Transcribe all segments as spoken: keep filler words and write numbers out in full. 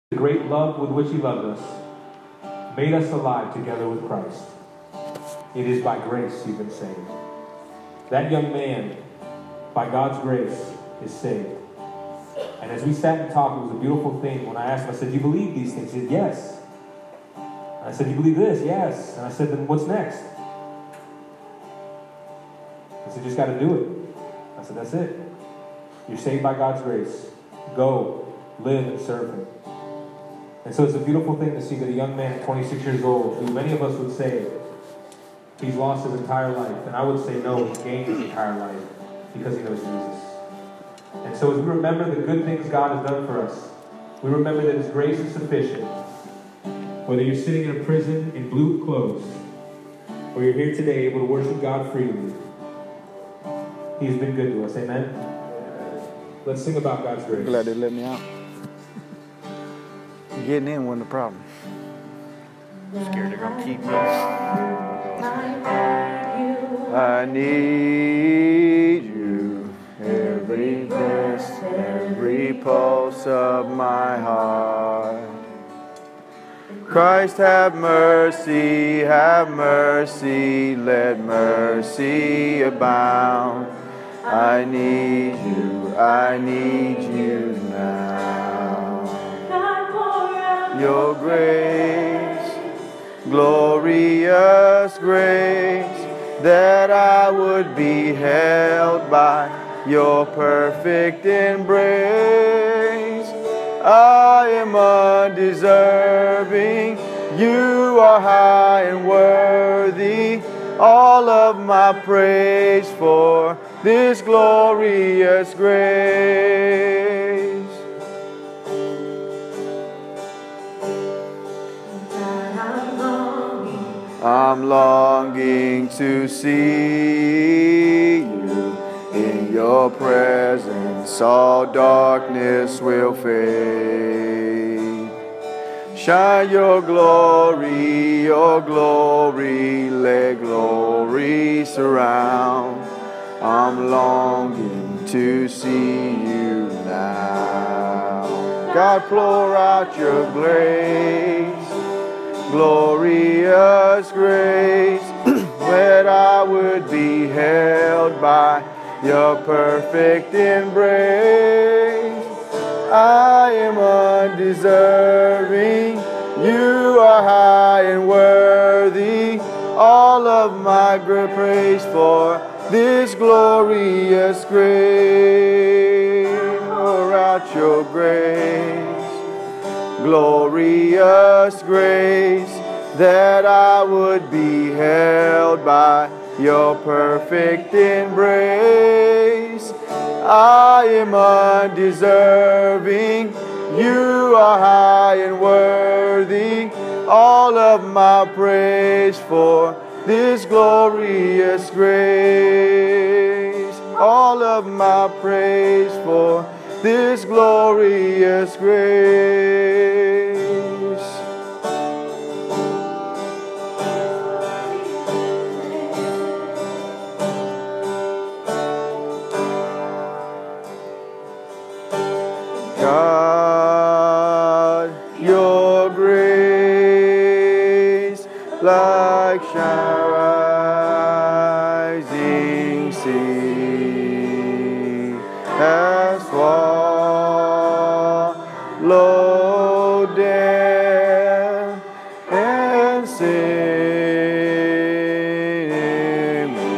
The great love with which he loved us made us alive together with Christ. It is by grace you've been saved. That young man, by God's grace, is saved. And as we sat and talked, it was a beautiful thing. When I asked him, I said, "Do you believe these things?" He said, "Yes." And I said, "Do you believe this?" "Yes." And I said, "Then what's next?" He said, "You just got to do it." I said, "That's it. You're saved by God's grace. Go, live, and serve him." And so it's a beautiful thing to see that a young man at twenty-six years old, who many of us would say he's lost his entire life, and I would say no, he's gained his entire life because he knows Jesus. And so as we remember the good things God has done for us, we remember that his grace is sufficient. Whether you're sitting in a prison in blue clothes, or you're here today able to worship God freely, he's been good to us. Amen? Let's sing about God's grace. Glad they let me out. Getting in wasn't the problem. I'm scared they're going to keep me. I need you, every breath, every pulse of my heart. Christ, have mercy, have mercy, let mercy abound. I need you, I need you now. Your grace, glorious grace, that I would be held by your perfect embrace. I am undeserving, you are high and worthy, all of my praise for this glorious grace. I'm longing to see you. In your presence all darkness will fade. Shine your glory, your glory, let glory surround. I'm longing to see you now. God, pour out your grace, glorious grace, that I would be held by your perfect embrace. I am undeserving, you are high and worthy, all of my great praise for this glorious grace. Pour out your grace, glorious grace, that I would be held by your perfect embrace. I am undeserving, you are high and worthy, all of my praise for this glorious grace. All of my praise for this glorious grace. God, your grace, like rising sea, has swallowed death and sin in me.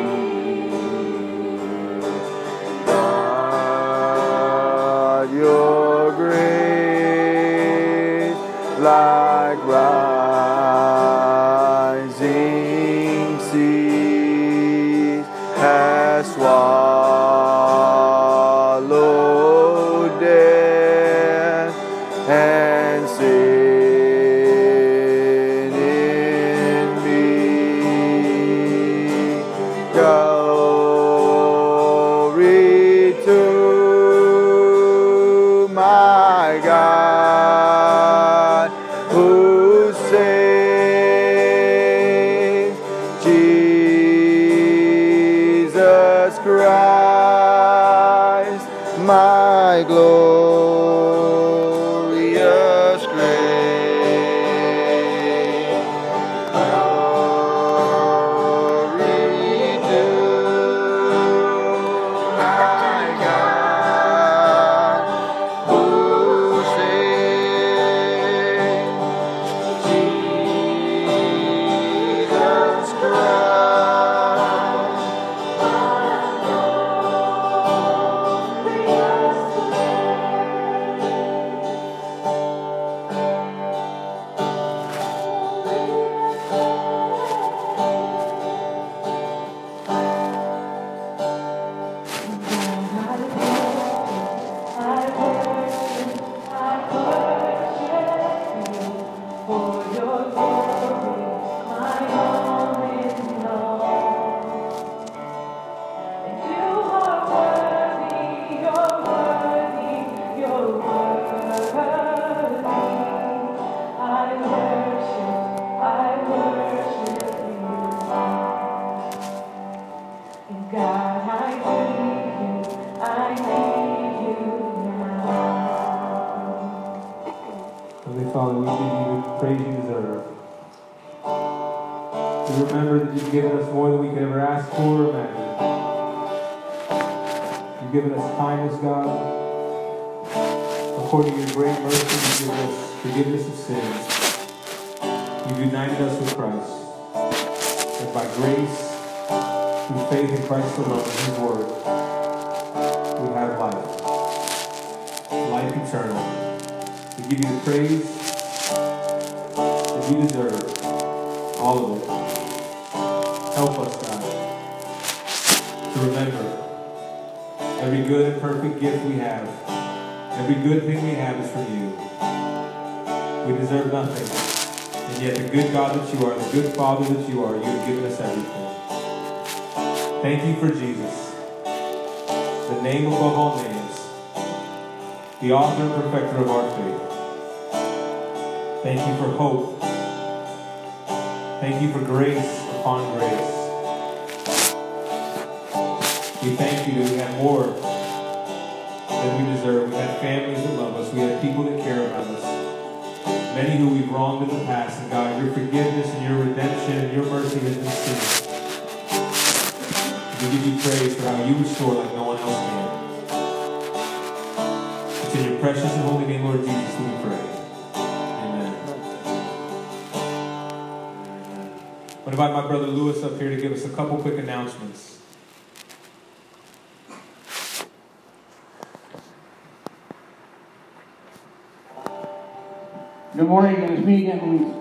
God, your grace, like rising seas, has swallowed death and sin in me. Glory to my God, who saves, Jesus Christ, my glorious Heavenly Father, we give you the praise you deserve. We remember that you've given us more than we could ever ask for or imagine. You've given us kindness, God. According to your great mercy, you've given us forgiveness of sins. You've united us with Christ. And by grace, through faith in Christ alone and his word, we have life. Life eternal. We give you the praise that you deserve. All of it. Help us, God, to remember every good and perfect gift we have. Every good thing we have is from you. We deserve nothing. And yet the good God that you are, the good Father that you are, you have given us everything. Thank you for Jesus, the name above all names, the author and perfecter of our faith. Thank you for hope. Thank you for grace upon grace. We thank you that we have more than we deserve. We have families that love us. We have people that care about us. Many who we've wronged in the past. And God, your forgiveness and your redemption and your mercy has been seen. We give you praise for how you restore like no one else can. It's in your precious and holy name, Lord Jesus, that we pray. I want to invite my brother Lewis up here to give us a couple quick announcements. Good morning, and it's me again, Luis.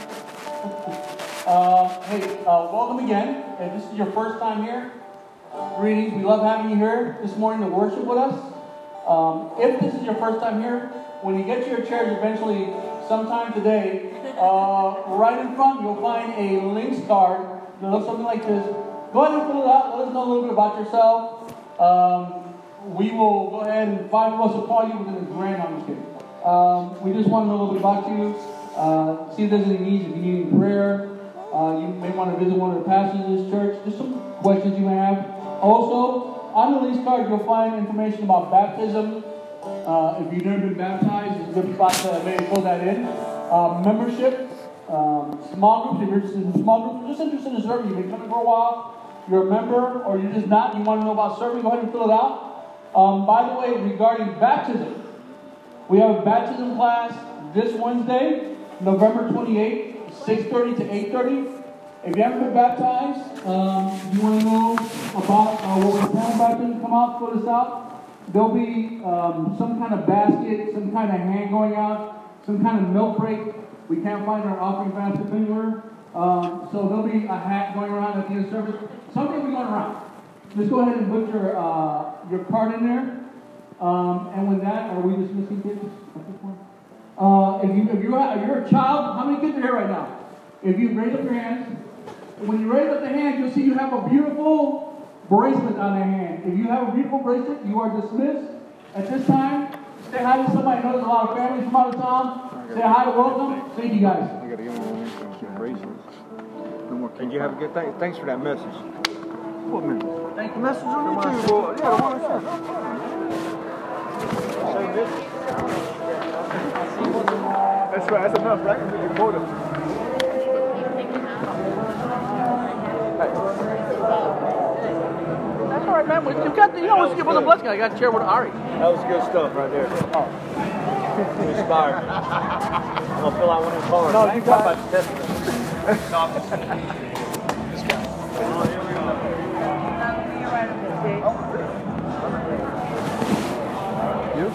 Uh, hey, uh, welcome again. If this is your first time here, greetings. We love having you here this morning to worship with us. Um, if this is your first time here, when you get to your chairs eventually sometime today, uh, right in front you'll find a links card that looks something like this. Go ahead and fill it out. Let us know a little bit about yourself. Um, we will go ahead and five of us will call you within a grand. I'm just kidding. Um, we just want to know a little bit about you. Uh, see if there's any needs. If you need any prayer, uh, you may want to visit one of the pastors of this church. Just some questions you may have. Also, on the links card you'll find information about baptism. Uh, if you've never been baptized, it's a good spot to maybe fill that in. Uh, membership, um, small groups. If you're interested in small groups, you're just interested in serving. You've been coming for a while, you're a member, or you're just not, you want to know about serving, go ahead and fill it out. Um, by the way, regarding baptism, we have a baptism class this Wednesday, November twenty-eighth, six thirty to eight thirty. If you haven't been baptized, um, you want to know about uh, what we're planning baptism, come out, fill this out. There'll be um, some kind of basket, some kind of hand going out, some kind of milk break. We can't find our offering basket anywhere. Um, so there'll be a hat going around at the end of service. Something will be going around. Just go ahead and put your uh, your card in there. Um, and with that, are we dismissing kids at this point? Uh, if, you, if, you're, if you're a child, how many kids are here right now? If you raise up your hands, when you raise up the hand, you'll see you have a beautiful bracelet on their hand. If you have a beautiful bracelet, you are dismissed. At this time, say hi to somebody. I know there's a lot of families from out of town. Say hi, welcome. Thank you guys. I gotta give them one of these bracelets. No more. And you have a good thing. Thanks for that message. What message? Thank you. Message on YouTube, boy. Yeah, the one I That's right. That's enough, right? You record it. That's all right, man. You got the, you know, it was a blessing. I got to share with Ari. That was good stuff right there. Oh. You inspired me. I'm going to fill out one of these cards. No, you got it. This guy. Oh, here we go. You?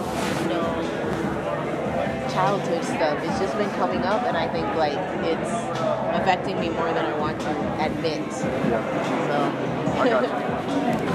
Childhood stuff. It's just been coming up, and I think like it's affecting me more than I want to admit. Yeah. So. I got you.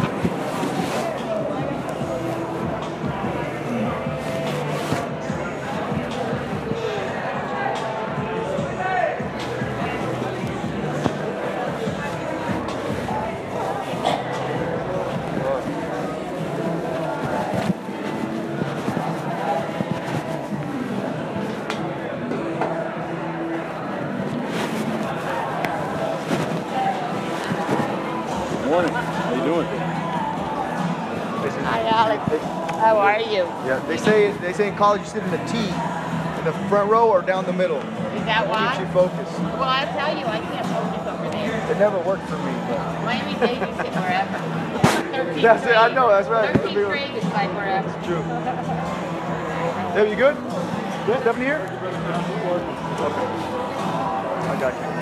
Hi, Alex. How are you? Yeah, they say they say in college you sit in the T, the front row or down the middle? Is that why? Keeps you focused. Well, I tell you, I can't focus over there. It never worked for me. But. Miami-Dade is sitting wherever. thirteenth That's grade. it. I know. That's right. thirteenth grade is like wherever. That's true. Deb, you good? Good. Stephanie here? Okay. I got you.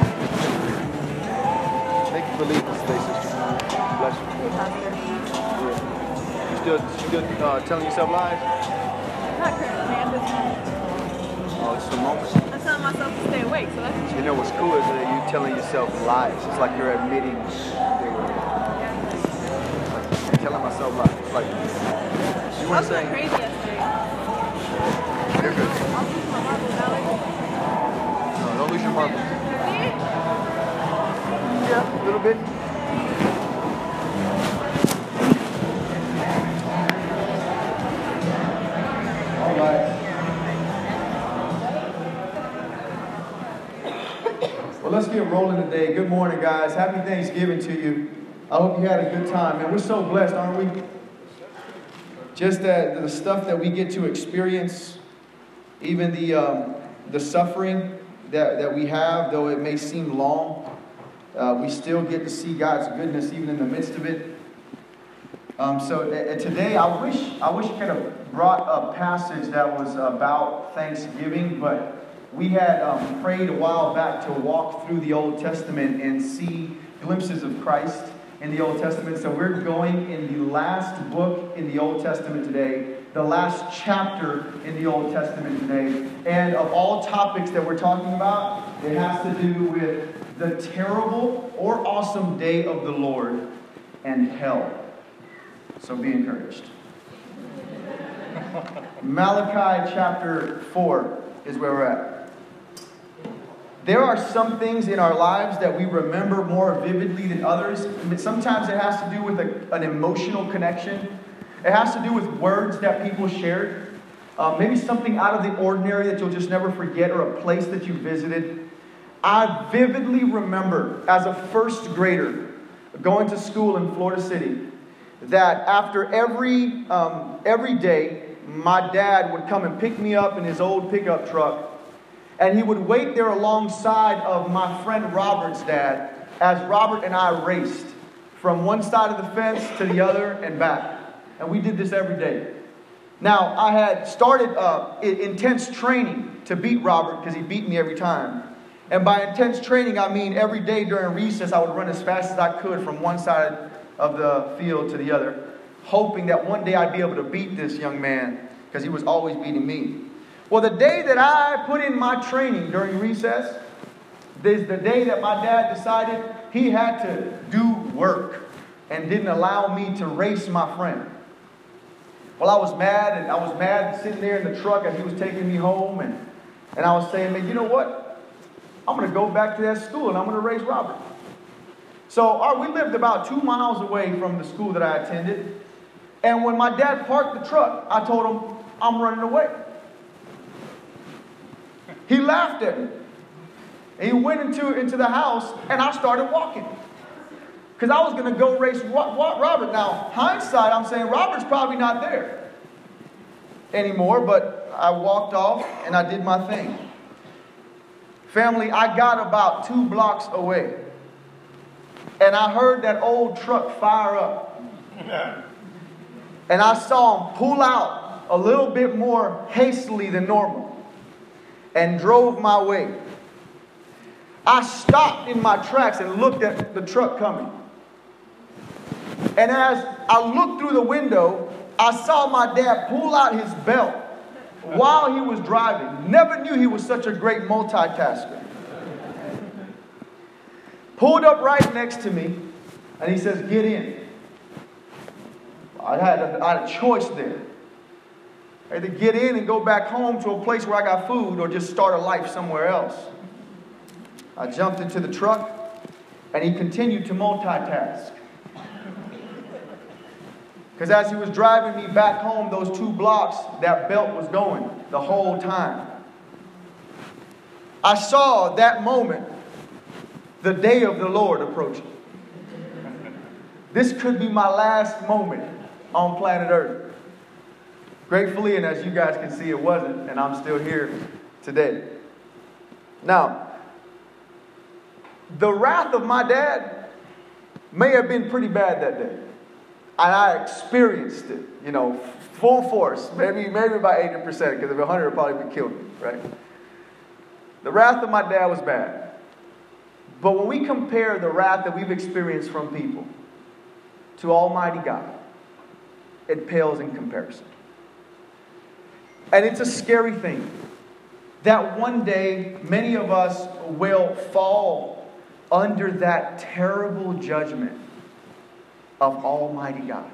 Thank you for leading us today, sister. Bless you. You still, still uh, telling yourself lies? Not currently, at this moment. Oh, it's the moment. I'm telling myself to stay awake, so that's You know what's cool is that you telling yourself lies. It's like you're admitting they were like, telling myself lies. It's like you I weren't was going saying. crazy yesterday. You're good. I'll lose my marbles, Alex. No, don't lose your marbles. See? Yeah, a little bit. All right. Well, let's get rolling today. Good morning, guys. Happy Thanksgiving to you. I hope you had a good time. And we're so blessed, aren't we? Just that the stuff that we get to experience, even the um, the suffering that, that we have, though it may seem long, uh, we still get to see God's goodness even in the midst of it. Um, so uh, today, I wish I wish I could have brought a passage that was about Thanksgiving, but we had um, prayed a while back to walk through the Old Testament and see glimpses of Christ in the Old Testament. So we're going in the last book in the Old Testament today, the last chapter in the Old Testament today. And of all topics that we're talking about, it has to do with the terrible or awesome day of the Lord and hell. So be encouraged. Malachi chapter four is where we're at. There are some things in our lives that we remember more vividly than others. Sometimes it has to do with a, an emotional connection. It has to do with words that people shared. Uh, maybe something out of the ordinary that you'll just never forget, or a place that you visited. I vividly remember as a first grader going to school in Florida City that after every um, every day, my dad would come and pick me up in his old pickup truck. And he would wait there alongside of my friend Robert's dad as Robert and I raced from one side of the fence to the other and back. And we did this every day. Now, I had started uh, intense training to beat Robert because he beat me every time. And by intense training, I mean every day during recess, I would run as fast as I could from one side of the field to the other, hoping that one day I'd be able to beat this young man because he was always beating me. Well, the day that I put in my training during recess is the day that my dad decided he had to do work and didn't allow me to race my friend. Well, I was mad, and I was mad sitting there in the truck as he was taking me home, and, and I was saying, man, you know what? I'm going to go back to that school, and I'm going to race Robert. So our, we lived about two miles away from the school that I attended, and when my dad parked the truck, I told him, I'm running away. He laughed at me. He went into, into the house, and I started walking. Because I was going to go race Robert. Now, hindsight, I'm saying Robert's probably not there anymore, but I walked off, and I did my thing. Family, I got about two blocks away, and I heard that old truck fire up. And I saw him pull out a little bit more hastily than normal and drove my way. I stopped in my tracks and looked at the truck coming. And as I looked through the window, I saw my dad pull out his belt while he was driving. Never knew he was such a great multitasker. Pulled up right next to me, and he says, get in. I had a, I had a choice there. Either get in and go back home to a place where I got food, or just start a life somewhere else. I jumped into the truck, and he continued to multitask. Because as he was driving me back home, those two blocks, that belt was going the whole time. I saw that moment, the day of the Lord approaching. This could be my last moment on planet Earth. Gratefully, and as you guys can see, it wasn't, and I'm still here. today. Now, the wrath of my dad may have been pretty bad that day. And I experienced it, you know, full force. Maybe maybe about eighty percent, because if one hundred would probably be killed me, right? The wrath of my dad was bad. But when we compare the wrath that we've experienced from people to Almighty God, it pales in comparison. And it's a scary thing that one day many of us will fall under that terrible judgment of Almighty God.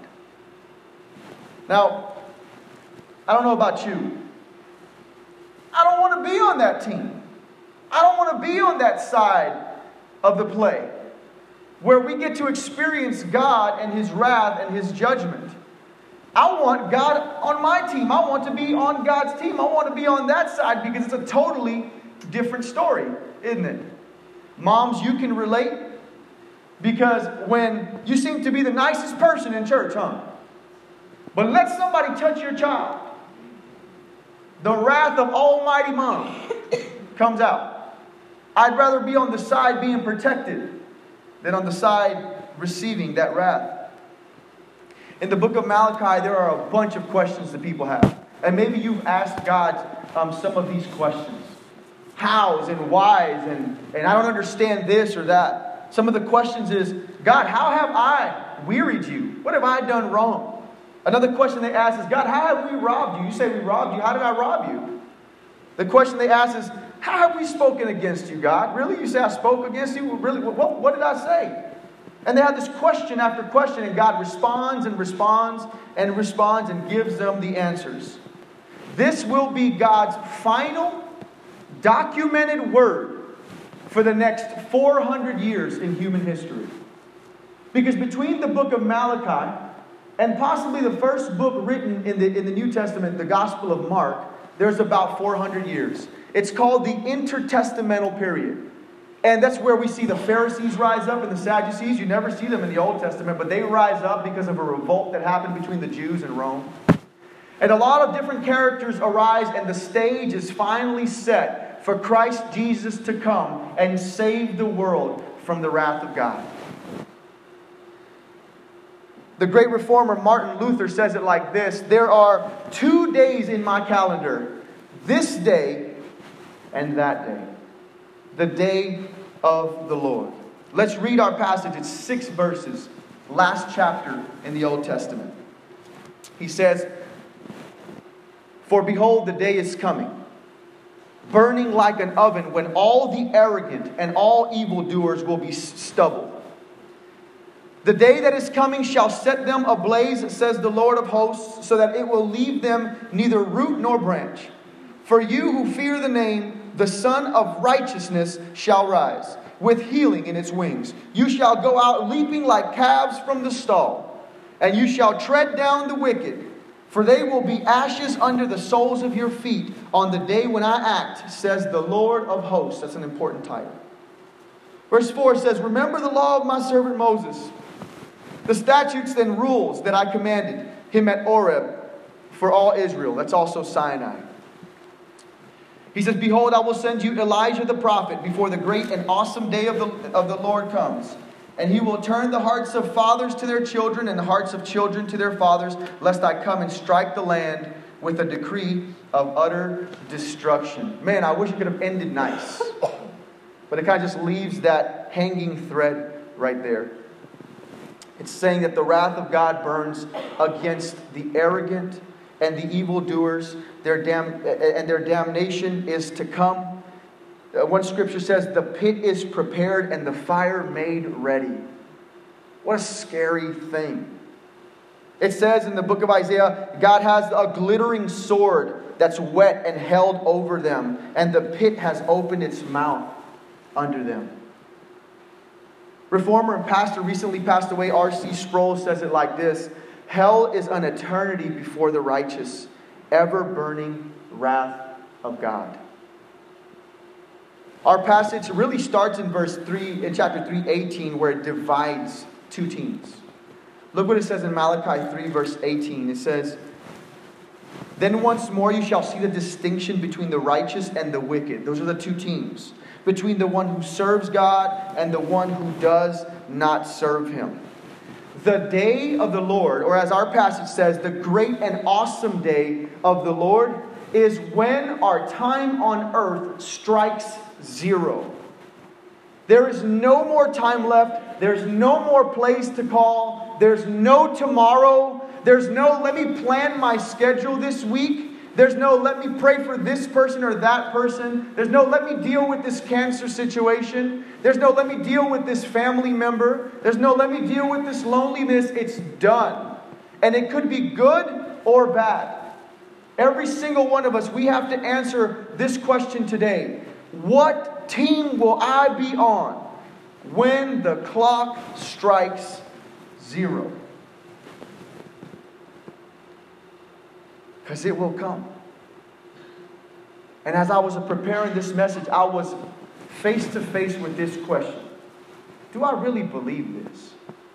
Now, I don't know about you. I don't want to be on that team. I don't want to be on that side of the play where we get to experience God and His wrath and His judgment. I want God on my team. I want to be on God's team. I want to be on that side because it's a totally different story, isn't it? Moms, you can relate because when you seem to be the nicest person in church, huh? But let somebody touch your child, the wrath of Almighty Mom comes out. I'd rather be on the side being protected than on the side receiving that wrath. In the book of Malachi, there are a bunch of questions that people have. And maybe you've asked God um, some of these questions. Hows and whys and, and I don't understand this or that. Some of the questions is, God, how have I wearied you? What have I done wrong? Another question they ask is, God, how have we robbed you? You say we robbed you. How did I rob you? The question they ask is, how have we spoken against you, God? Really? You say I spoke against you? Really? What, what did I say? And they have this question after question, and God responds and responds and responds and gives them the answers. This will be God's final documented word for the next four hundred years in human history. Because between the book of Malachi and possibly the first book written in the, in the New Testament, the Gospel of Mark, there's about four hundred years. It's called the intertestamental period. And that's where we see the Pharisees rise up and the Sadducees. You never see them in the Old Testament, but they rise up because of a revolt that happened between the Jews and Rome. And a lot of different characters arise, and the stage is finally set for Christ Jesus to come and save the world from the wrath of God. The great reformer Martin Luther says it like this: there are two days in my calendar, this day and that day. The day of the Lord. Let's read our passage. It's six verses. Last chapter in the Old Testament. He says, for behold, the day is coming, burning like an oven, when all the arrogant and all evildoers will be stubble. The day that is coming shall set them ablaze, says the Lord of hosts, so that it will leave them neither root nor branch. For you who fear the name, the Son of Righteousness shall rise, with healing in its wings. You shall go out leaping like calves from the stall, and you shall tread down the wicked, for they will be ashes under the soles of your feet on the day when I act, says the Lord of hosts. That's an important title. Verse four says, remember the law of my servant Moses, the statutes and rules that I commanded him at Oreb for all Israel. That's also Sinai. He says, behold, I will send you Elijah the prophet before the great and awesome day of the, of the Lord comes. And he will turn the hearts of fathers to their children and the hearts of children to their fathers, lest I come and strike the land with a decree of utter destruction. Man, I wish it could have ended nice. But it kind of just leaves that hanging thread right there. It's saying that the wrath of God burns against the arrogant and the evildoers, their dam- and their damnation is to come. Uh, one scripture says, the pit is prepared and the fire made ready. What a scary thing. It says in the book of Isaiah, God has a glittering sword that's wet and held over them, and the pit has opened its mouth under them. Reformer and pastor recently passed away, R C Sproul, says it like this: hell is an eternity before the righteous, ever-burning wrath of God. Our passage really starts in verse three, in chapter three, eighteen, where it divides two teams. Look what it says in Malachi three, verse eighteen. It says, Then once more you shall see the distinction between the righteous and the wicked. Those are the two teams. Between the one who serves God and the one who does not serve Him. The day of the Lord, or as our passage says, the great and awesome day of the Lord, is when our time on earth strikes zero. There is no more time left. There's no more place to call. There's no tomorrow. There's no let me plan my schedule this week. There's no let me pray for this person or that person. There's no let me deal with this cancer situation. There's no let me deal with this family member. There's no let me deal with this loneliness. It's done. And it could be good or bad. Every single one of us, we have to answer this question today. What team will I be on when the clock strikes zero? Because it will come. And as I was preparing this message, I was face to face with this question. Do I really believe this?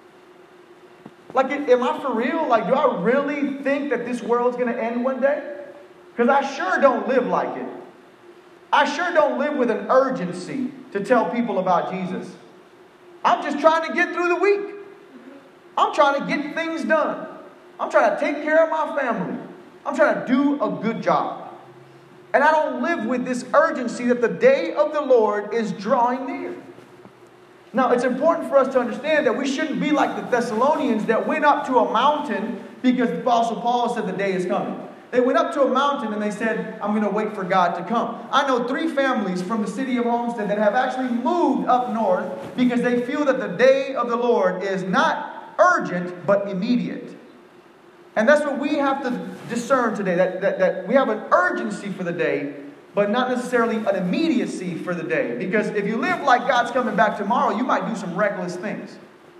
Like, am I for real? Like, do I really think that this world's going to end one day? Because I sure don't live like it. I sure don't live with an urgency to tell people about Jesus. I'm just trying to get through the week. I'm trying to get things done. I'm trying to take care of my family. I'm trying to do a good job. And I don't live with this urgency that the day of the Lord is drawing near. Now, it's important for us to understand that we shouldn't be like the Thessalonians that went up to a mountain because the Apostle Paul said the day is coming. They went up to a mountain and they said, I'm going to wait for God to come. I know three families from the city of Homestead that have actually moved up north because they feel that the day of the Lord is not urgent, but immediate. And that's what we have to discern today, that, that, that we have an urgency for the day, but not necessarily an immediacy for the day. Because if you live like God's coming back tomorrow, you might do some reckless things.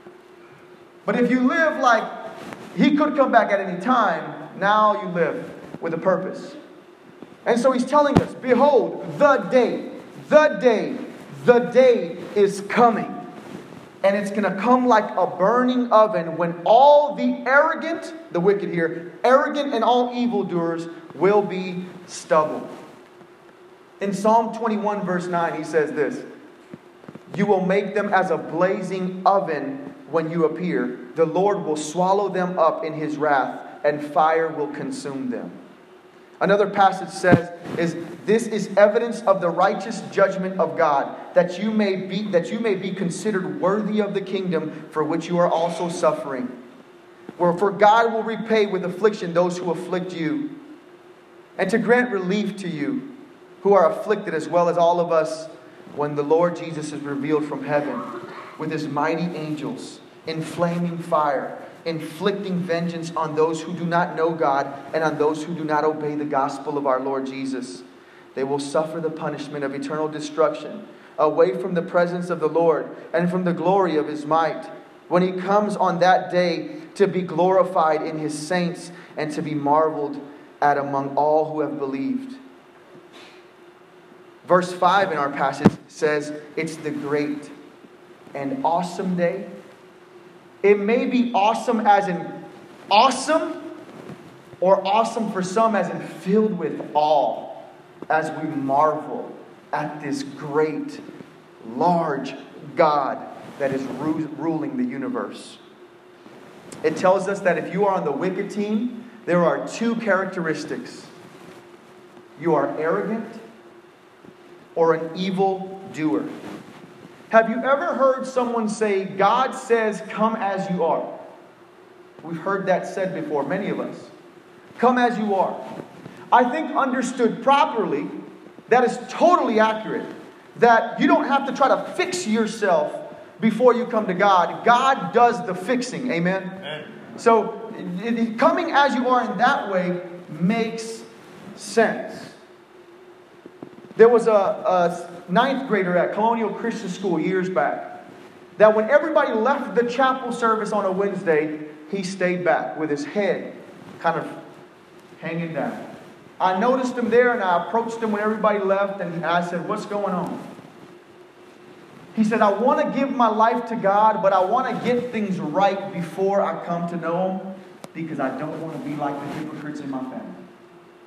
But if you live like He could come back at any time, now you live with a purpose. And so He's telling us, behold, the day, the day, the day is coming. And it's going to come like a burning oven when all the arrogant, the wicked here, arrogant and all evildoers will be stubble. In Psalm twenty-one verse nine, he says this, you will make them as a blazing oven when you appear. The Lord will swallow them up in His wrath, and fire will consume them. Another passage says, is this is evidence of the righteous judgment of God, that you may be that you may be considered worthy of the kingdom for which you are also suffering. For God will repay with affliction those who afflict you, and to grant relief to you who are afflicted, as well as all of us, when the Lord Jesus is revealed from heaven with His mighty angels in flaming fire, inflicting vengeance on those who do not know God and on those who do not obey the gospel of our Lord Jesus. They will suffer the punishment of eternal destruction, away from the presence of the Lord and from the glory of His might, when He comes on that day to be glorified in His saints and to be marveled at among all who have believed. Verse five in our passage says, it's the great and awesome day. It may be awesome as in awesome, or awesome for some as in filled with awe, as we marvel at this great, large God that is ru- ruling the universe. It tells us that if you are on the wicked team, there are two characteristics. You are arrogant or an evil doer. Have you ever heard someone say, God says, come as you are? We've heard that said before, many of us. Come as you are. I think understood properly, that is totally accurate. That you don't have to try to fix yourself before you come to God. God does the fixing. Amen? Amen. So, it, it, coming as you are in that way makes sense. There was a, a ninth grader at Colonial Christian School years back that when everybody left the chapel service on a Wednesday, he stayed back with his head kind of hanging down. I noticed him there and I approached him when everybody left and I said, what's going on? He said, I want to give my life to God, but I want to get things right before I come to know Him because I don't want to be like the hypocrites in my family.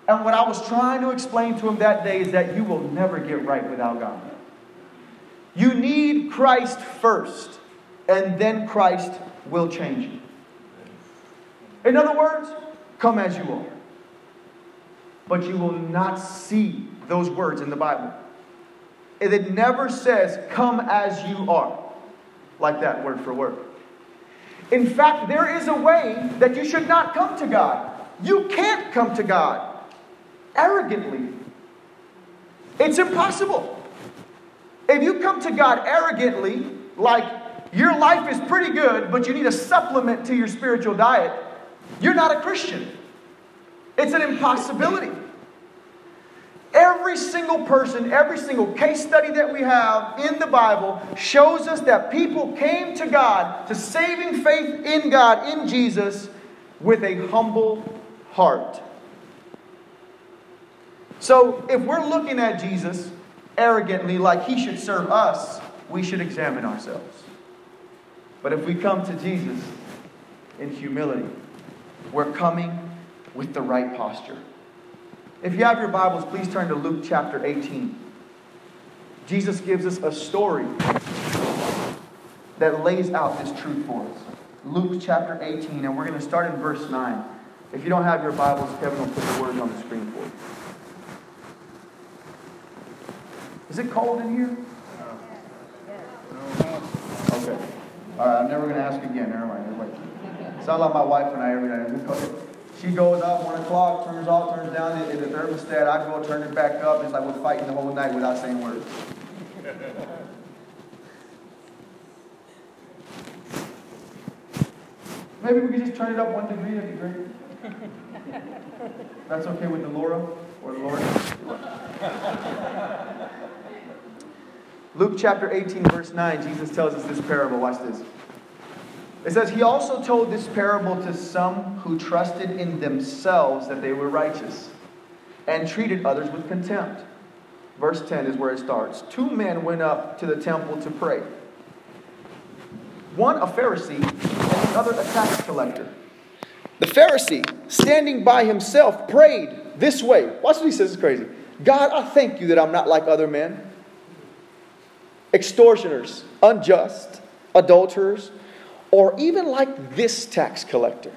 And what I was trying to explain to him that day is that you will never get right without God. You need Christ first, and then Christ will change you. In other words, come as you are. But you will not see those words in the Bible. It never says, come as you are, like that word for word. In fact, there is a way that you should not come to God. You can't come to God arrogantly. It's impossible. If you come to God arrogantly, like your life is pretty good, but you need a supplement to your spiritual diet, you're not a Christian. It's an impossibility. Every single person, every single case study that we have in the Bible shows us that people came to God, to saving faith in God, in Jesus, with a humble heart. So, if we're looking at Jesus arrogantly like He should serve us, we should examine ourselves. But if we come to Jesus in humility, we're coming with the right posture. If you have your Bibles, please turn to Luke chapter eighteen. Jesus gives us a story that lays out this truth for us. Luke chapter eighteen, and we're going to start in verse nine. If you don't have your Bibles, Kevin will put the words on the screen for you. Is it cold in here? Okay. All right, I'm never going to ask again. Never mind. Wait. Sound like my wife and I every day. She goes up one o'clock, turns off, turns down in the thermostat. I go turn it back up. It's like we're fighting the whole night without saying words. Maybe we could just turn it up one degree. That'd be great. That's okay with the Laura or the Lord. Luke chapter eighteen, verse nine, Jesus tells us this parable. Watch this. It says, He also told this parable to some who trusted in themselves that they were righteous and treated others with contempt. Verse ten is where it starts. Two men went up to the temple to pray. One a Pharisee and the other a tax collector. The Pharisee, standing by himself, prayed this way. Watch what he says, it's crazy. God, I thank you that I'm not like other men. Extortioners, unjust, adulterers, or even like this tax collector.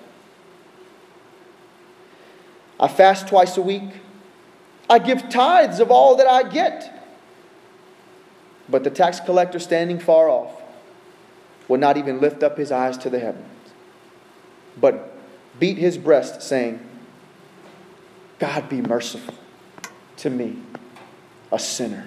I fast twice a week. I give tithes of all that I get. But the tax collector, standing far off, would not even lift up his eyes to the heavens, but beat his breast, saying, God be merciful to me, a sinner.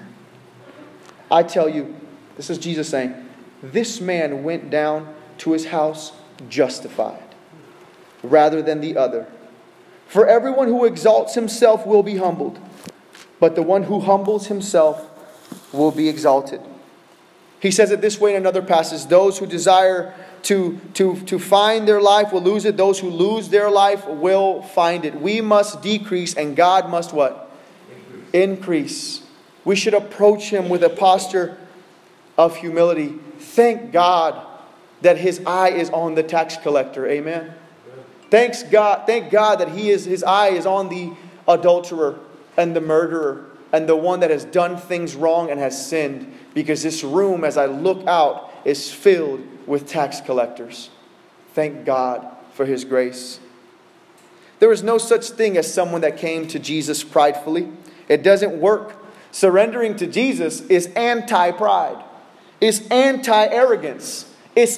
I tell you, this is Jesus saying, this man went down to his house justified, rather than the other. For everyone who exalts himself will be humbled, but the one who humbles himself will be exalted. He says it this way in another passage. Those who desire to, to, to find their life will lose it. Those who lose their life will find it. We must decrease and God must what? Increase. Increase. We should approach Him with a posture of humility. Thank God that His eye is on the tax collector. Amen. Thanks God, thank God that He is His eye is on the adulterer and the murderer and the one that has done things wrong and has sinned. Because this room, as I look out, is filled with tax collectors. Thank God for His grace. There is no such thing as someone that came to Jesus pridefully. It doesn't work. Surrendering to Jesus is anti-pride. It's anti-arrogance. It's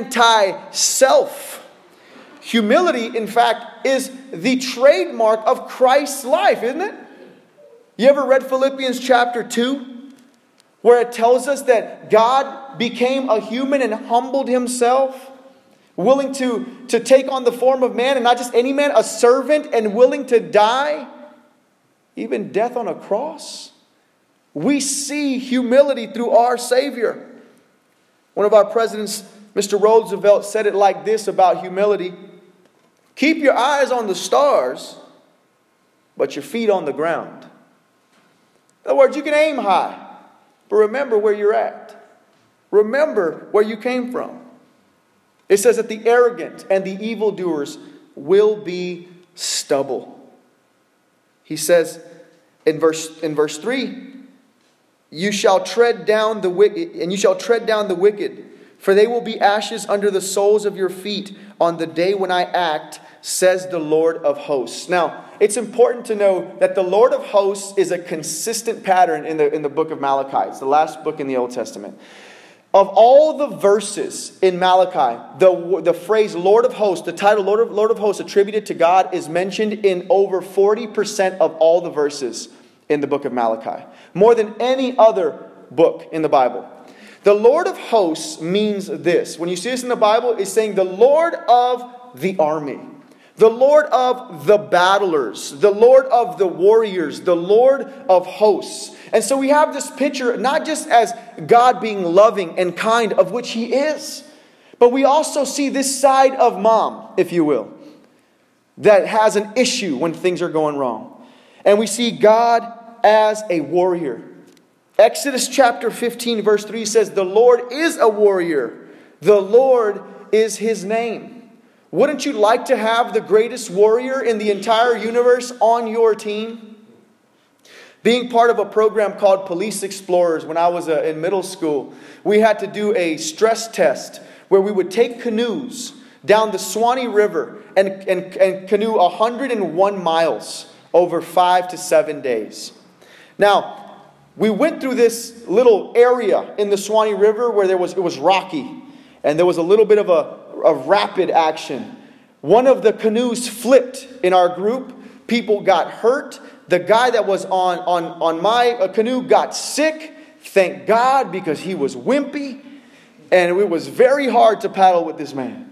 anti-self. Humility, in fact, is the trademark of Christ's life, isn't it? You ever read Philippians chapter two? Where it tells us that God became a human and humbled Himself, willing to, to take on the form of man, and not just any man, a servant, and willing to die, even death on a cross. We see humility through our Savior. One of our presidents, Mister Roosevelt, said it like this about humility. Keep your eyes on the stars, but your feet on the ground. In other words, you can aim high. But remember where you're at. Remember where you came from. It says that the arrogant and the evildoers will be stubble. He says in verse in verse three, you shall tread down the wicked, and you shall tread down the wicked, for they will be ashes under the soles of your feet on the day when I act, says the Lord of hosts. Now, it's important to know that the Lord of hosts is a consistent pattern in the, in the book of Malachi. It's the last book in the Old Testament. Of all the verses in Malachi, the, the phrase Lord of hosts, the title Lord of, Lord of hosts attributed to God is mentioned in over forty percent of all the verses in the book of Malachi. More than any other book in the Bible. The Lord of hosts means this. When you see this in the Bible, it's saying the Lord of the army. The Lord of the battlers. The Lord of the warriors. The Lord of hosts. And so we have this picture not just as God being loving and kind, of which He is, but we also see this side of mom, if you will, that has an issue when things are going wrong. And we see God as a warrior. Exodus chapter fifteen verse three says, the Lord is a warrior. The Lord is His name. Wouldn't you like to have the greatest warrior in the entire universe on your team? Being part of a program called Police Explorers when I was uh, in middle school, we had to do a stress test where we would take canoes down the Swanee River and, and, and canoe one hundred one miles over five to seven days. Now, we went through this little area in the Swanee River where there was it was rocky and there was a little bit of a, a rapid action. One of the canoes flipped in our group. People got hurt. The guy that was on, on, on my uh, canoe got sick. Thank God, because he was wimpy. And it was very hard to paddle with this man.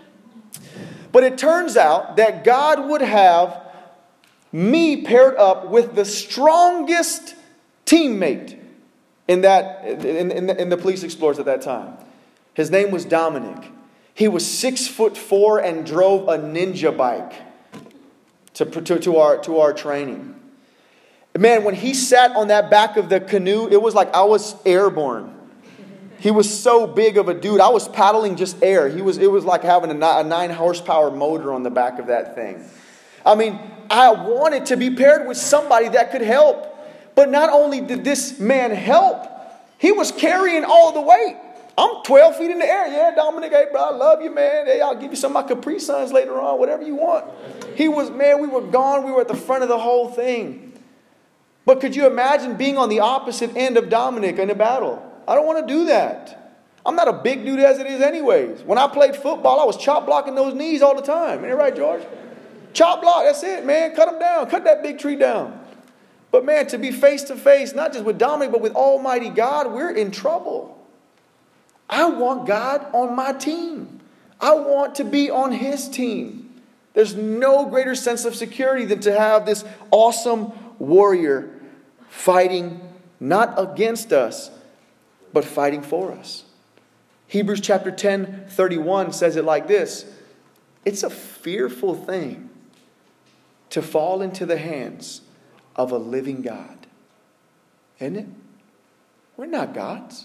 But it turns out that God would have me paired up with the strongest teammate in that in, in, in the Police Explorers at that time. His name was Dominic. He was six foot four and drove a ninja bike to, to, to our to our training. Man, when he sat on that back of the canoe, it was like I was airborne. He was so big of a dude. I was paddling just air. He was. It was like having a nine horsepower motor on the back of that thing. I mean, I wanted to be paired with somebody that could help. But not only did this man help, he was carrying all the weight. I'm twelve feet in the air. Yeah, Dominic, hey, bro, I love you, man. Hey, I'll give you some of my Capri Suns later on, whatever you want. He was, man, we were gone. We were at the front of the whole thing. But could you imagine being on the opposite end of Dominic in a battle? I don't want to do that. I'm not a big dude as it is anyways. When I played football, I was chop blocking those knees all the time. Ain't that right, George? Chop block, that's it, man. Cut them down. Cut that big tree down. But man, to be face to face, not just with Dominic, but with Almighty God, we're in trouble. I want God on my team. I want to be on His team. There's no greater sense of security than to have this awesome warrior fighting not against us, but fighting for us. Hebrews chapter ten, thirty-one says it like this. It's a fearful thing to fall into the hands of a living God. Isn't it? We're not gods.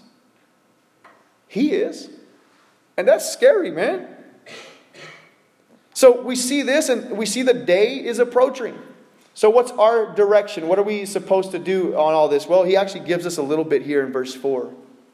He is. And that's scary, man. So we see this and we see the day is approaching. So what's our direction? What are we supposed to do on all this? Well, he actually gives us a little bit here in verse four.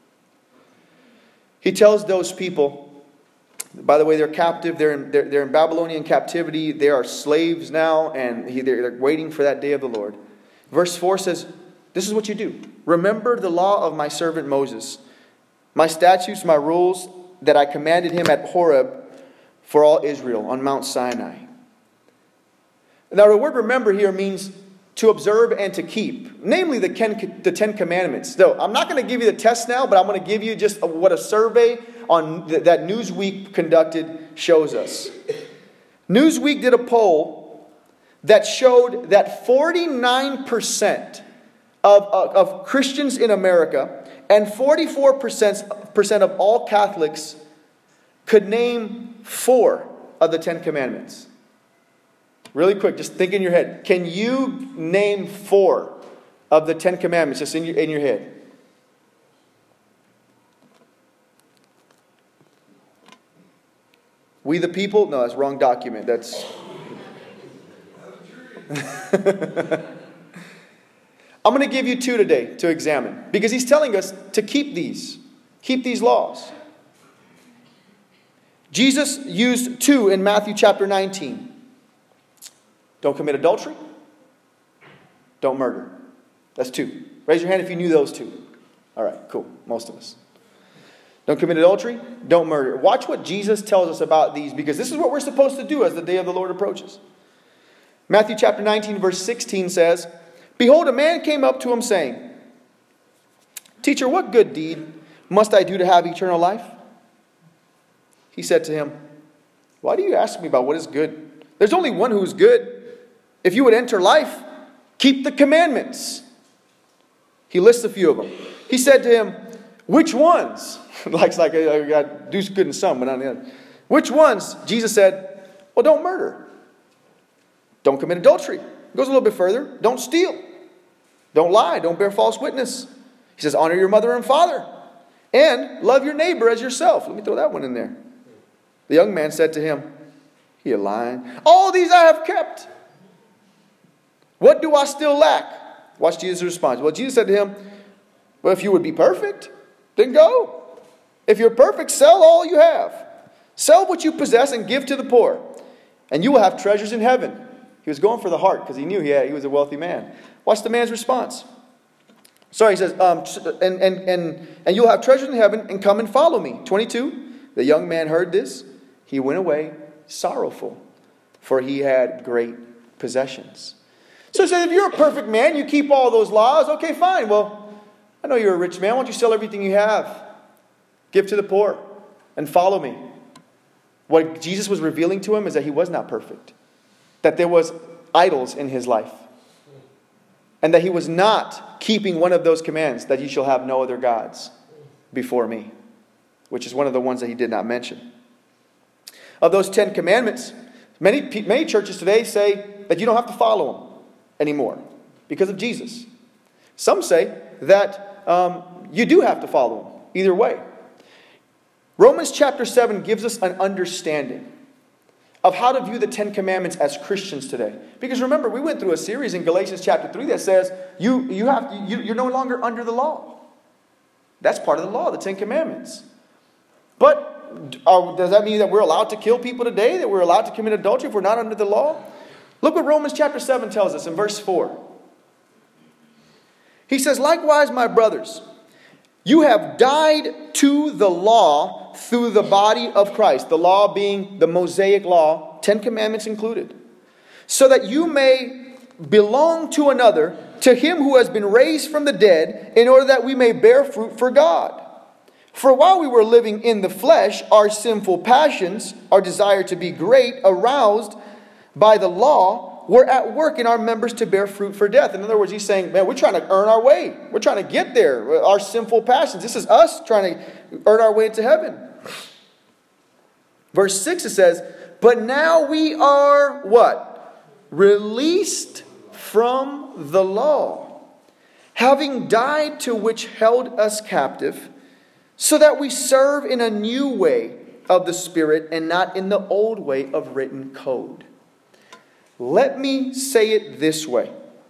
He tells those people, by the way, they're captive. They're in, they're, they're in Babylonian captivity. They are slaves now, and he, they're, they're waiting for that day of the Lord. Verse four says, this is what you do. Remember the law of my servant Moses, my statutes, my rules that I commanded him at Horeb for all Israel on Mount Sinai. Now the word remember here means to observe and to keep, namely the Ten, the Ten Commandments. So I'm not going to give you the test now, but I'm going to give you just what a survey on th- that Newsweek conducted shows us. Newsweek did a poll that showed that forty-nine percent of, of, of Christians in America and forty-four percent of all Catholics could name four of the Ten Commandments. Really quick, just think in your head. Can you name four of the Ten Commandments just in your, in your head? We the people? No, that's wrong document. That's I'm going to give you two today to examine, because he's telling us to keep these. Keep these laws. Jesus used two in Matthew chapter nineteen. Don't commit adultery. Don't murder. That's two. Raise your hand if you knew those two. All right, cool. Most of us. Don't commit adultery. Don't murder. Watch what Jesus tells us about these, because this is what we're supposed to do as the day of the Lord approaches. Matthew chapter nineteen verse sixteen says, "Behold, a man came up to him saying, 'Teacher, what good deed must I do to have eternal life?' He said to him, 'Why do you ask me about what is good? There's only one who is good. If you would enter life, keep the commandments.' He lists a few of them. He said to him, 'Which ones?'" like, like I got do good in some, but not in the other. "Which ones?" Jesus said, "Well, don't murder. Don't commit adultery." It goes a little bit further. "Don't steal. Don't lie. Don't bear false witness." He says, "Honor your mother and father. And love your neighbor as yourself." Let me throw that one in there. The young man said to him, "You're lying. All these I have kept. What do I still lack?" Watch Jesus' response. Well, Jesus said to him, "Well, if you would be perfect, then go. If you're perfect, sell all you have. Sell what you possess and give to the poor, and you will have treasures in heaven." He was going for the heart because he knew he, had, he was a wealthy man. Watch the man's response. Sorry, he says, um, and, and, and, and you'll have treasures in heaven, and come and follow me. twenty-two, the young man heard this. He went away sorrowful, for he had great possessions. So he says, if you're a perfect man, you keep all those laws, okay, fine. Well, I know you're a rich man. Why don't you sell everything you have? Give to the poor and follow me. What Jesus was revealing to him is that he was not perfect. That there was idols in his life. And that he was not keeping one of those commands, that ye shall have no other gods before me. Which is one of the ones that he did not mention. Of those Ten Commandments, many, many churches today say that you don't have to follow them anymore because of Jesus. Some say that um, you do have to follow them either way. Romans chapter seven gives us an understanding of how to view the Ten Commandments as Christians today. Because remember, we went through a series in Galatians chapter three that says you, you have to, you, you're no longer under the law. That's part of the law, the Ten Commandments. But uh, does that mean that we're allowed to kill people today? That we're allowed to commit adultery if we're not under the law? Look what Romans chapter seven tells us in verse four. He says, "Likewise, my brothers, you have died to the law through the body of Christ." The law being the Mosaic law, Ten Commandments included. "So that you may belong to another, to him who has been raised from the dead, in order that we may bear fruit for God. For while we were living in the flesh, our sinful passions, our desire to be great, aroused by the law, were at work in our members to bear fruit for death." In other words, he's saying, man, we're trying to earn our way. We're trying to get there. Our sinful passions. This is us trying to earn our way into heaven. Verse six, it says, "But now we are," what? "Released from the law, having died to which held us captive, so that we serve in a new way of the Spirit and not in the old way of written code." Let me say it this way.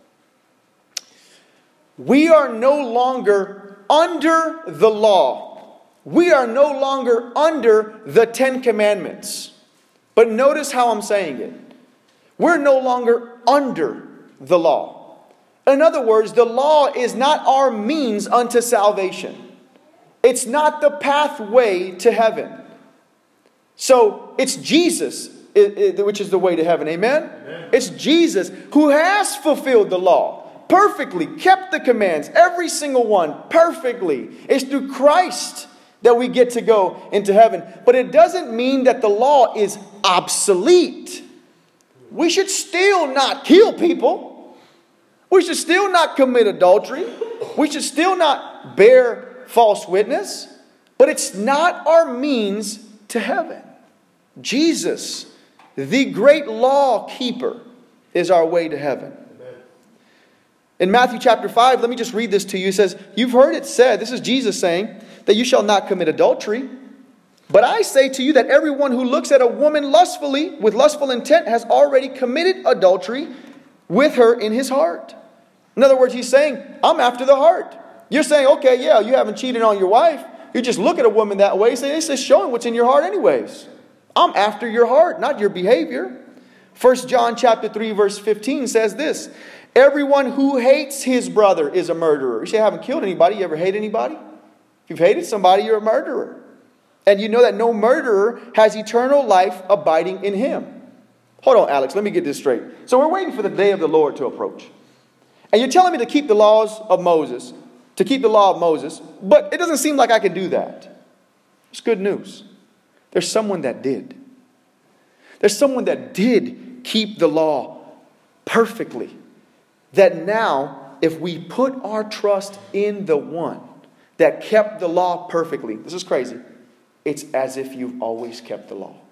We are no longer under the law. We are no longer under the Ten Commandments. But notice how I'm saying it. We're no longer under the law. In other words, the law is not our means unto salvation. It's not the pathway to heaven. So it's Jesus, which is the way to heaven. Amen? Amen? It's Jesus who has fulfilled the law perfectly, kept the commands, every single one, perfectly. It's through Christ that we get to go into heaven. But it doesn't mean that the law is obsolete. We should still not kill people. We should still not commit adultery. We should still not bear false witness. But it's not our means to heaven. Jesus, the great law keeper, is our way to heaven. Amen. In Matthew chapter five, let me just read this to you. It says, "You've heard it said," this is Jesus saying, "that you shall not commit adultery. But I say to you that everyone who looks at a woman lustfully, with lustful intent, has already committed adultery with her in his heart. In other words, he's saying, I'm after the heart. You're saying, okay, yeah, you haven't cheated on your wife. You just look at a woman that way. Say, it's just showing what's in your heart anyways. I'm after your heart, not your behavior. First John chapter three, verse fifteen says this. Everyone who hates his brother is a murderer. You say, I haven't killed anybody. You ever hate anybody? If you've hated somebody, you're a murderer. And you know that no murderer has eternal life abiding in him. Hold on, Alex. Let me get this straight. So we're waiting for the day of the Lord to approach. And you're telling me to keep the laws of Moses, to keep the law of Moses, but it doesn't seem like I can do that. It's good news. There's someone that did. There's someone that did keep the law perfectly. That now, if we put our trust in the one that kept the law perfectly, this is crazy, it's as if you've always kept the law.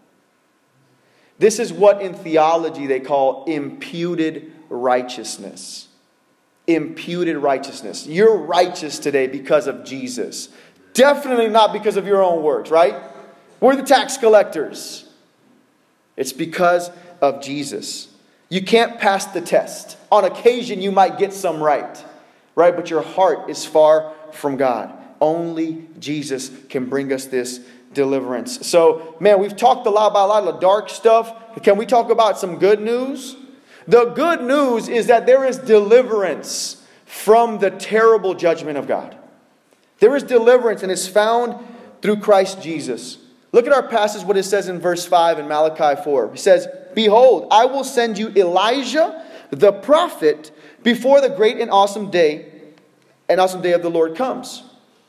This is what in theology they call imputed righteousness. Imputed righteousness. You're righteous today because of Jesus. Definitely not because of your own works, right? We're the tax collectors. It's because of Jesus. You can't pass the test. On occasion you might get some right, right? But your heart is far from God. Only Jesus can bring us this deliverance. So, man, we've talked a lot about a lot of the dark stuff. Can we talk about some good news? The good news is that there is deliverance from the terrible judgment of God. There is deliverance, and it's found through Christ Jesus. Look at our passage, what it says in verse five in Malachi four. It says, Behold, I will send you Elijah, the prophet, before the great and awesome day, and awesome day of the Lord comes.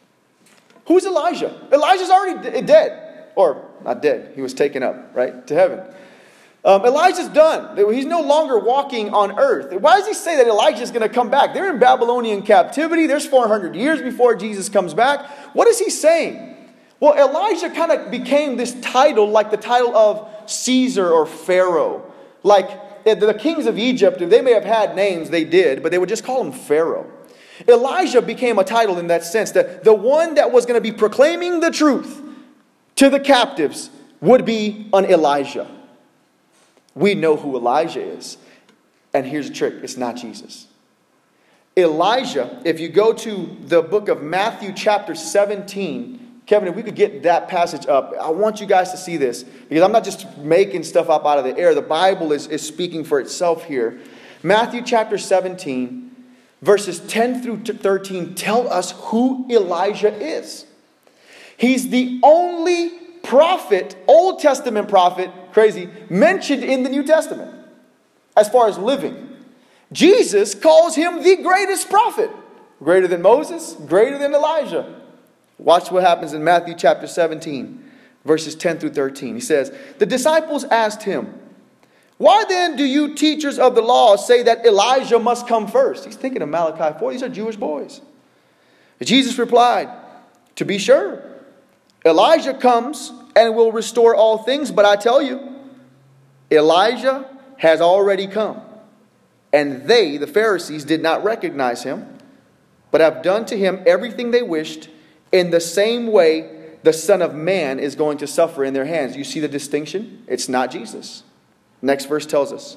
Who's Elijah? Elijah's already dead. Or, not dead. He was taken up, right, to heaven. Um, Elijah's done. He's no longer walking on earth. Why does he say that Elijah's going to come back? They're in Babylonian captivity. There's four hundred years before Jesus comes back. What is he saying? Well, Elijah kind of became this title like the title of Caesar or Pharaoh. Like the kings of Egypt, they may have had names, they did, but they would just call him Pharaoh. Elijah became a title in that sense. That the one that was going to be proclaiming the truth to the captives would be an Elijah. We know who Elijah is. And here's the trick. It's not Jesus. Elijah, if you go to the book of Matthew chapter seventeen, Kevin, if we could get that passage up, I want you guys to see this. Because I'm not just making stuff up out of the air. The Bible is, is speaking for itself here. Matthew chapter seventeen, verses ten through thirteen tell us who Elijah is. He's the only prophet, Old Testament prophet, crazy, mentioned in the New Testament as far as living. Jesus calls him the greatest prophet. Greater than Moses, greater than Elijah. Watch what happens in Matthew chapter seventeen, verses ten through thirteen. He says, The disciples asked him, Why then do you teachers of the law say that Elijah must come first? He's thinking of Malachi four. These are Jewish boys. Jesus replied, To be sure, Elijah comes and will restore all things, but I tell you, Elijah has already come. And they, the Pharisees, did not recognize him, but have done to him everything they wished. In the same way, the Son of Man is going to suffer in their hands. You see the distinction? It's not Jesus. Next verse tells us,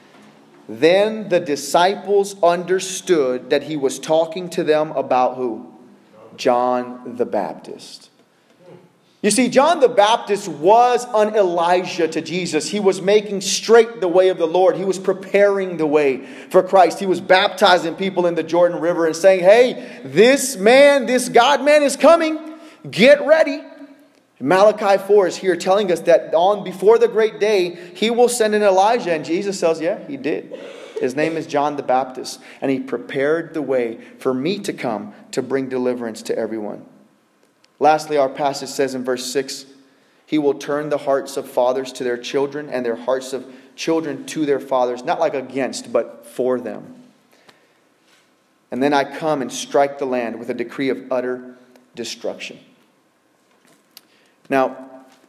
Then the disciples understood that he was talking to them about who? John the Baptist. You see, John the Baptist was an Elijah to Jesus. He was making straight the way of the Lord. He was preparing the way for Christ. He was baptizing people in the Jordan River and saying, hey, this man, this God-man is coming. Get ready. Malachi four is here telling us that on before the great day, he will send an Elijah. And Jesus says, yeah, he did. His name is John the Baptist. And he prepared the way for me to come to bring deliverance to everyone. Lastly, our passage says in verse six, He will turn the hearts of fathers to their children and their hearts of children to their fathers. Not like against, but for them. And then I come and strike the land with a decree of utter destruction. Now,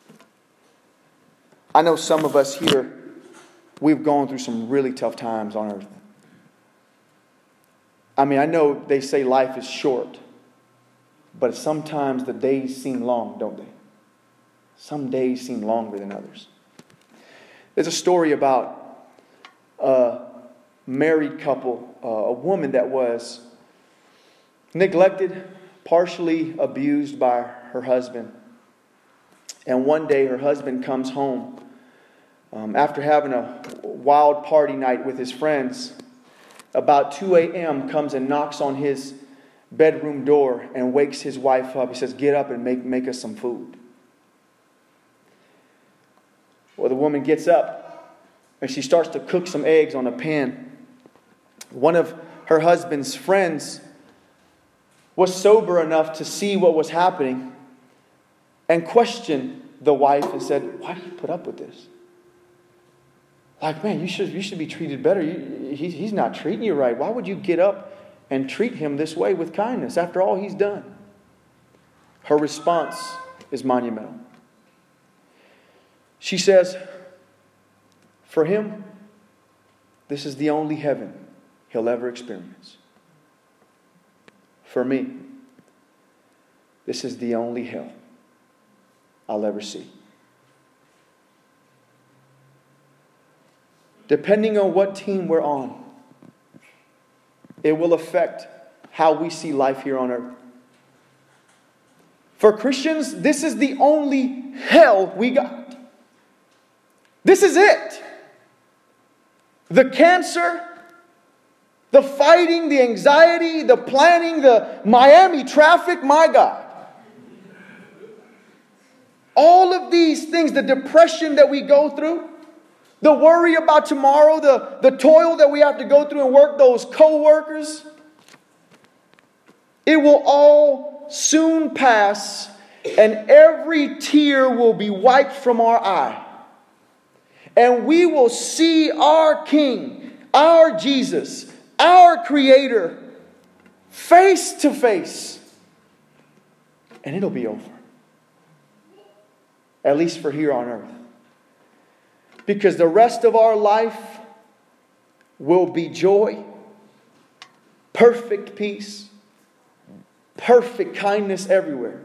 I know some of us here, we've gone through some really tough times on earth. I mean, I know they say life is short. But sometimes the days seem long, don't they? Some days seem longer than others. There's a story about uh, married couple, uh, a woman that was neglected, partially abused by her husband. And one day her husband comes home um, after having a wild party night with his friends. About two a.m. comes and knocks on his bedroom door and wakes his wife up. He says, "Get up and make, make us some food." Well, the woman gets up and she starts to cook some eggs on a pan. One of her husband's friends was sober enough to see what was happening and questioned the wife and said, "Why do you put up with this? Like, man, you should you should be treated better. You, he, he's not treating you right. Why would you get up and treat him this way with kindness after all he's done?" Her response is monumental. She says, "For him, this is the only heaven he'll ever experience. For me, this is the only hell I'll ever see." Depending on what team we're on, it will affect how we see life here on earth. For Christians, this is the only hell we got. This is it. The cancer, the fighting, the anxiety, the planning, the Miami traffic, my God. All of these things, the depression that we go through, the worry about tomorrow, the, the toil that we have to go through and work those co-workers, it will all soon pass and every tear will be wiped from our eye. And we will see our King, our Jesus, our Creator, face to face. And it'll be over. At least for here on earth. Because the rest of our life will be joy, perfect peace, perfect kindness everywhere.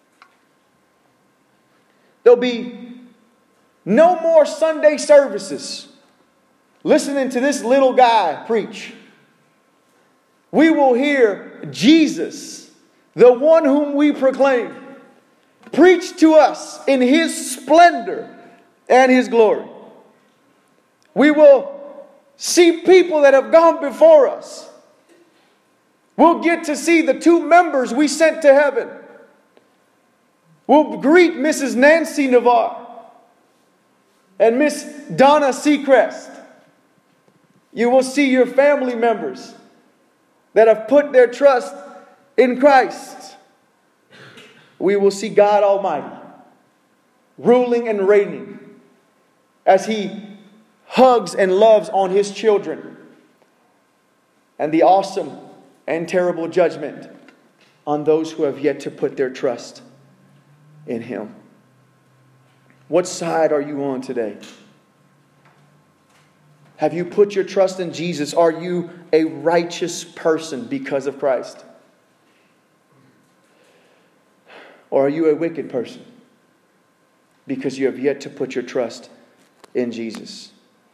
There'll be no more Sunday services listening to this little guy preach. We will hear Jesus, the one whom we proclaim, preach to us in His splendor and His glory. We will see people that have gone before us. We'll get to see the two members we sent to heaven. We'll greet Missus Nancy Navarre and Miss Donna Seacrest. You will see your family members that have put their trust in Christ. We will see God Almighty ruling and reigning as He hugs and loves on His children, and the awesome and terrible judgment on those who have yet to put their trust in Him. What side are you on today? Have you put your trust in Jesus? Are you a righteous person because of Christ? Or are you a wicked person because you have yet to put your trust in Jesus?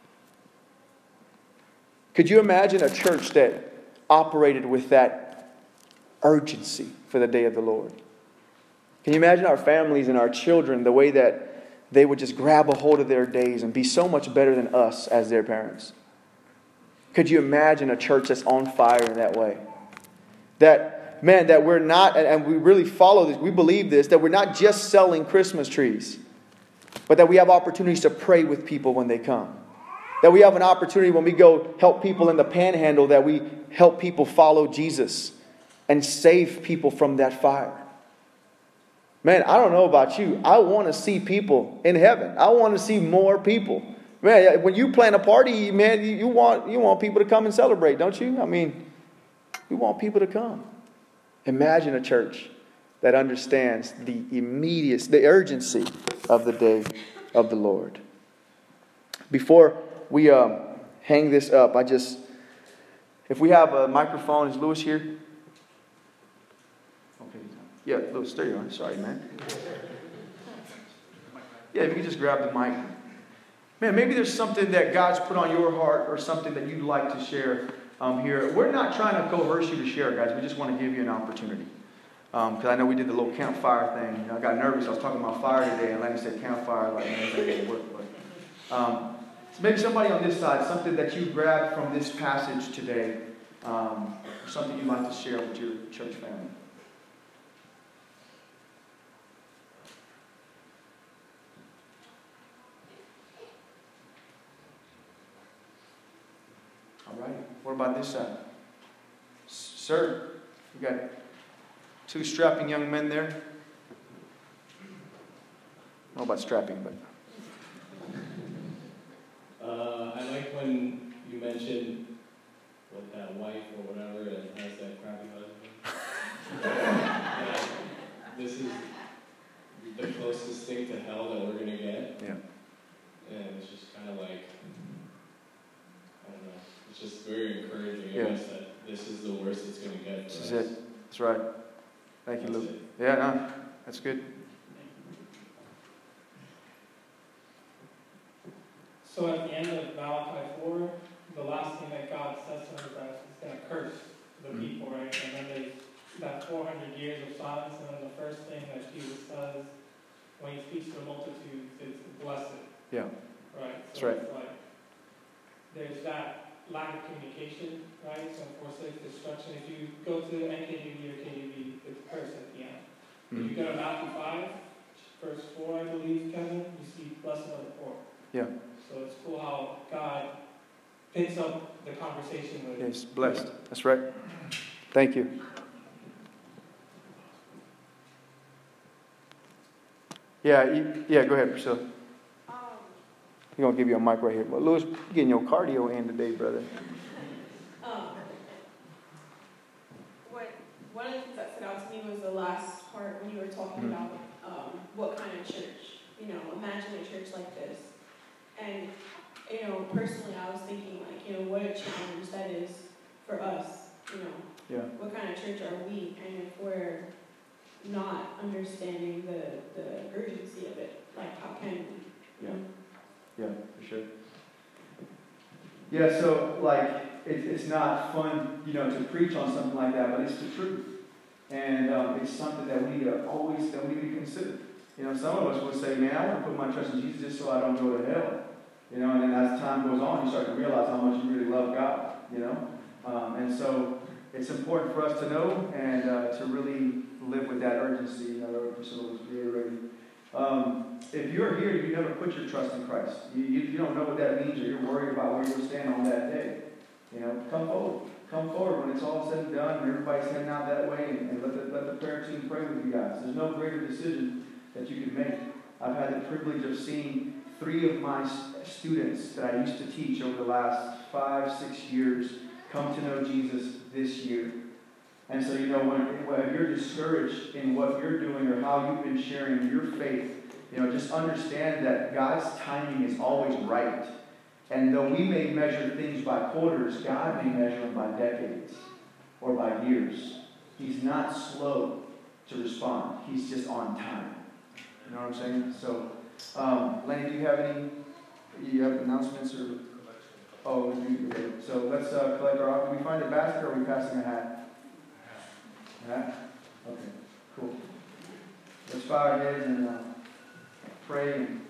Could you imagine a church that operated with that urgency for the day of the Lord? Can you imagine our families and our children, the way that they would just grab a hold of their days and be so much better than us as their parents? Could you imagine a church that's on fire in that way? That, man, that we're not, and we really follow this, we believe this, that we're not just selling Christmas trees, but that we have opportunities to pray with people when they come. That we have an opportunity when we go help people in the panhandle, that we help people follow Jesus and save people from that fire. Man, I don't know about you. I want to see people in heaven. I want to see more people. Man, when you plan a party, man, you want you want people to come and celebrate, don't you? I mean, you want people to come. Imagine a church that understands the immediate, the urgency of the day of the Lord. Before we um, hang this up, I just, if we have a microphone, is Lewis here? Okay. Yeah, Lewis, there you are. Sorry, man. Yeah, if you could just grab the mic. man, maybe there's something that God's put on your heart or something that you'd like to share um, here. We're not trying to coerce you to share, guys. We just want to give you an opportunity. Because um, I know we did the little campfire thing. You know, I got nervous. I was talking about fire today, and Lenny said campfire. Like, man, that didn't work. But, um, so maybe somebody on this side, something that you grabbed from this passage today, um, or something you'd like to share with your church family. All right. What about this side? Sir, you got two strapping young men there. I don't know about strapping, but... Uh, I like when you mentioned with that wife or whatever and has that crappy husband. That this is the closest thing to hell that we're going to get. Yeah. And it's just kind of like, I don't know, it's just very encouraging, I Yeah. guess, that this is the worst it's going to get for This us. is it. That's right. Thank you, That's Luke. it. Yeah, no, that's good. So at the end of Malachi four, the last thing that God says to him is that he's going to curse the people, right? And then there's that four hundred years of silence, and then the first thing that Jesus says when he speaks to the multitudes is blessed. Yeah. Right? That's So right. it's like, there's that lack of communication, right? So for sake of destruction, if you go to N K J V or K J V, it's curse at the end. If you go to Matthew five, verse four, I believe, Kevin, you see blessed are the poor. Yeah. So it's cool how God picks up the conversation with. Yes, blessed. That's right. Thank you. Yeah, you, yeah. Go ahead, Priscilla. Um, We're gonna give you a mic right here. Well, Louis, you're getting your cardio in today, brother. um, what one of the things that stood out to me was the last part when you were talking Mhm. about um, what kind of church. You know, imagine a church like this, and you know, personally, I was thinking like, you know, what a challenge that is for us. You know, Yeah. what kind of church are we? And if we're not understanding the the urgency of it, like how can we? You know? Yeah, for sure. Yeah, so like it, it's not fun, you know, to preach on something like that, but it's the truth, and um, it's something that we need to always that we need to consider. You know, some of us will say, "Man, I want to put my trust in Jesus just so I don't go to hell." You know, and then as time goes on, you start to realize how much you really love God. You know, um, and so it's important for us to know and uh, to really live with that urgency. You know, that Priscilla was reiterating. Um, if you're here, you never put your trust in Christ. You, you, you don't know what that means, or you're worried about where you'll stand on that day. You know, come forward. Come forward when it's all said and done, and everybody's heading out that way, and, and let the let the prayer team pray with you guys. There's no greater decision that you can make. I've had the privilege of seeing three of my students that I used to teach over the last five, six years come to know Jesus this year. And so, you know, when, when you're discouraged in what you're doing or how you've been sharing your faith, you know, just understand that God's timing is always right. And though we may measure things by quarters, God may measure them by decades or by years. He's not slow to respond. He's just on time. You know what I'm saying? So, um, Lenny, do you have any, you have announcements or? Oh, okay. So let's uh, collect our offering. Can we find a basket or are we passing a hat? Hat? Okay, cool. Let's bow our heads and uh, pray. And,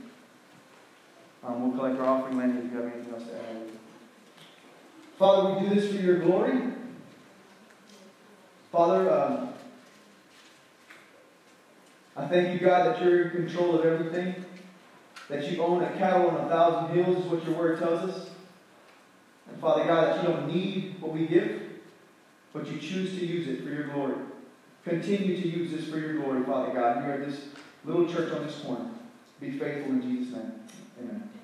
um, we'll collect our offering. Lenny, if you have anything else to add. Father, we do this for your glory. Father, um, I thank you, God, that you're in control of everything. That you own a cattle on a thousand hills is what your word tells us. And Father God, that you don't need what we give, but you choose to use it for your glory. Continue to use this for your glory, Father God. You are this little church on this corner. Be faithful in Jesus' name. Amen.